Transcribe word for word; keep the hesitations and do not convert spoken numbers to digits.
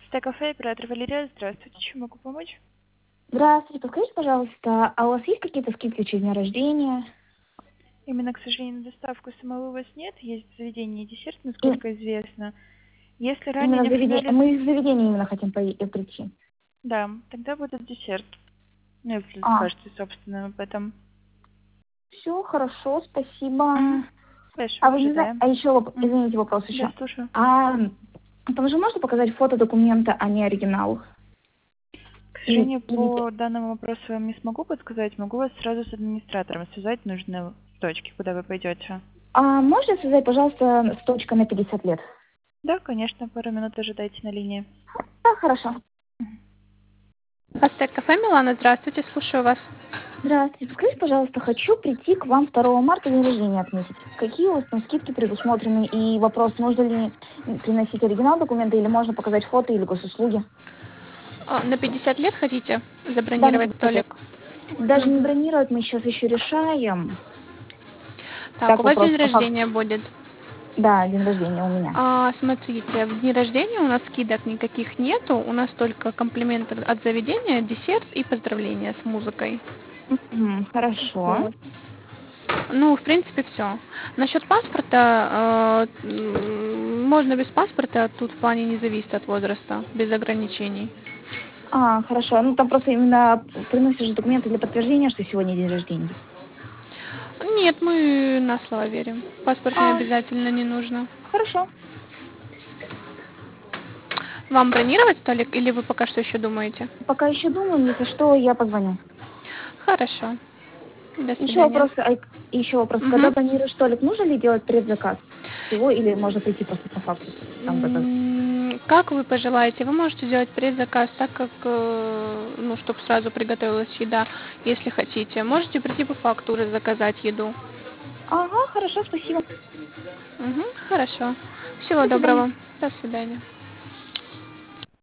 Стек-кафе, оператор Валерия. Здравствуйте, чем могу помочь? Здравствуйте, подскажите, пожалуйста, а у вас есть какие-то скидки в честь дня рождения? Именно, к сожалению, на доставку самого у вас нет. Есть заведение и десерт, И, насколько известно. Если ранее именно не в заведение, оформляли... мы в заведение именно хотим пой- э, прийти. Да, тогда будет десерт. Ну, если А, скажете, собственно, об этом. все, хорошо, спасибо. Угу. Хорошо, А вы не знаете, ожидаем. а еще, воп- Мгм. извините, вопрос Да, еще. слушаю. А там же можно показать фото документа, а не оригинал? К Или, сожалению, или... по данному вопросу я вам не смогу подсказать. Могу вас сразу с администратором связать. Нужны точки, куда вы пойдете. А можно связать, пожалуйста, с точкой на пятьдесят лет? Да, конечно, пару минут ожидайте на линии. Да, хорошо. Астек кафе Милана, здравствуйте, слушаю вас. Здравствуйте, скажите, пожалуйста, хочу прийти к вам второго марта день рождения отметить. Какие у вас там скидки предусмотрены? И вопрос, нужно ли приносить оригинал документа или можно показать фото или госуслуги? А, На пятьдесят лет хотите Да, на забронировать пятьдесят лет. столик? Даже не Мгм. бронировать, мы сейчас еще решаем. Так, Так, у вас вопрос день по факту. рождения будет. Да, день рождения у меня. А, смотрите, в дни рождения у нас скидок никаких нету, у нас только комплименты от заведения, десерт и поздравления с музыкой. Мгм, хорошо. Вот. Ну, в принципе, все. Насчет паспорта, э, м, можно без паспорта, тут в плане не зависит от возраста, без ограничений. А, хорошо. Ну, там просто именно приносишь документы для подтверждения, что сегодня день рождения. Нет, мы на слово верим. Паспорт не А, обязательно не нужно. хорошо. Вам бронировать столик или вы пока что еще думаете? Пока еще думаем, если что, я позвоню. Хорошо. До Еще свидания. вопрос, а, еще вопрос. Когда Мгм. бронируешь столик, нужно ли делать предзаказ всего или можно прийти просто по факту? Там это. М, Как вы пожелаете, вы можете сделать предзаказ, так как, э, ну, чтобы сразу приготовилась еда, если хотите. Можете прийти по фактуре заказать еду. Ага, хорошо, спасибо. Мгм. Хорошо. Всего До свидания. доброго. До свидания.